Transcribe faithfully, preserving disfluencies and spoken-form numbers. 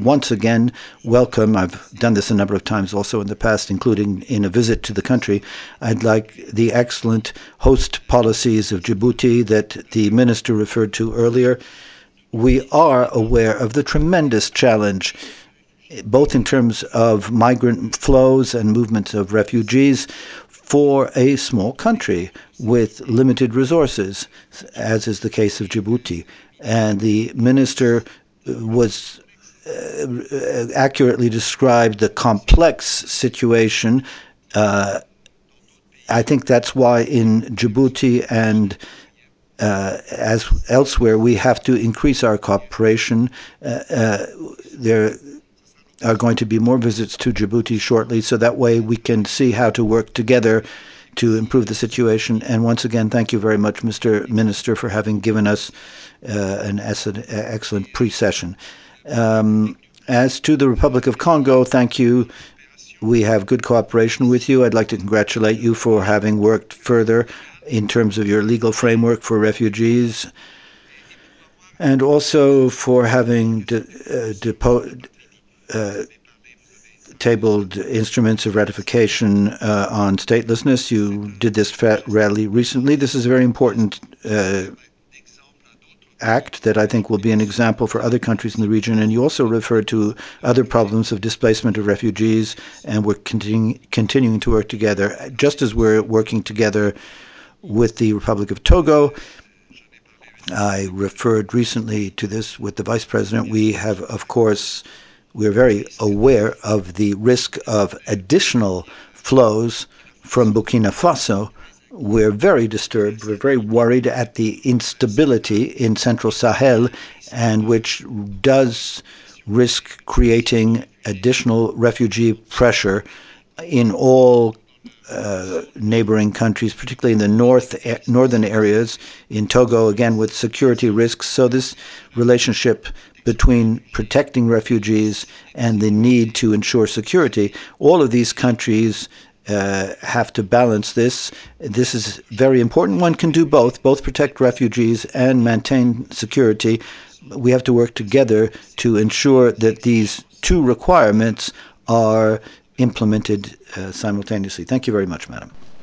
once again welcome, I've done this a number of times also in the past, including in a visit to the country, I'd like the excellent host policies of Djibouti that the minister referred to earlier. We are aware of the tremendous challenge, both in terms of migrant flows and movements of refugees, for a small country with limited resources, as is the case of Djibouti. And the minister was uh, accurately described the complex situation. Uh, I think that's why in Djibouti and uh, as elsewhere, we have to increase our cooperation. Uh, uh, there are going to be more visits to Djibouti shortly, so that way we can see how to work together to improve the situation. And once again, thank you very much, Mister Minister, for having given us uh, an excellent pre-session. Um, as to the Republic of Congo, thank you. We have good cooperation with you. I'd like to congratulate you for having worked further in terms of your legal framework for refugees, and also for having de, uh, depo- uh, tabled instruments of ratification uh, on statelessness. You did this rally recently. This is a very important uh, act that I think will be an example for other countries in the region. And you also referred to other problems of displacement of refugees, and we're continu- continuing to work together, just as we're working together with the Republic of Togo. I referred recently to this with the Vice President. We have, of course, we're very aware of the risk of additional flows from Burkina Faso. We're very disturbed. We're very worried at the instability in Central Sahel, and which does risk creating additional refugee pressure in all Uh, neighboring countries, particularly in the north, uh, northern areas, in Togo, again, with security risks. So this relationship between protecting refugees and the need to ensure security, all of these countries uh, have to balance this. This is very important. One can do both, both protect refugees and maintain security. We have to work together to ensure that these two requirements are implemented uh, simultaneously. Thank you very much, Madam.